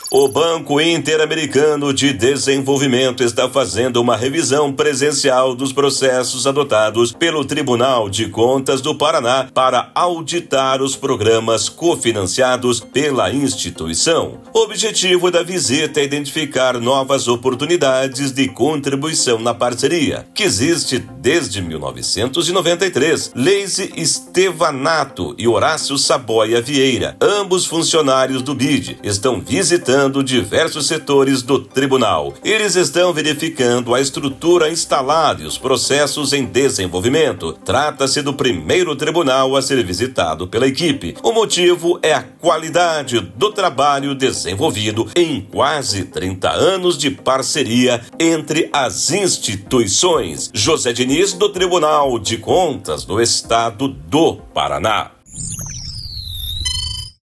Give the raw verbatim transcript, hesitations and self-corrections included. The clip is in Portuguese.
O Banco Interamericano de Desenvolvimento está fazendo uma revisão presencial dos processos adotados pelo Tribunal de Contas do Paraná para auditar os programas cofinanciados pela instituição. O objetivo da visita é identificar novas oportunidades de contribuição na parceria, que existe desde mil novecentos e noventa e três. Leise Estevanato e Horácio Saboia Vieira, ambos funcionários do B I D, estão visitando diversos setores do tribunal. Eles estão verificando a estrutura instalada e os processos em desenvolvimento. Trata-se do primeiro tribunal a ser visitado pela equipe. O motivo é a qualidade do trabalho desenvolvido em quase trinta anos de parceria entre as instituições. José Diniz, do Tribunal de Contas do Estado do Paraná.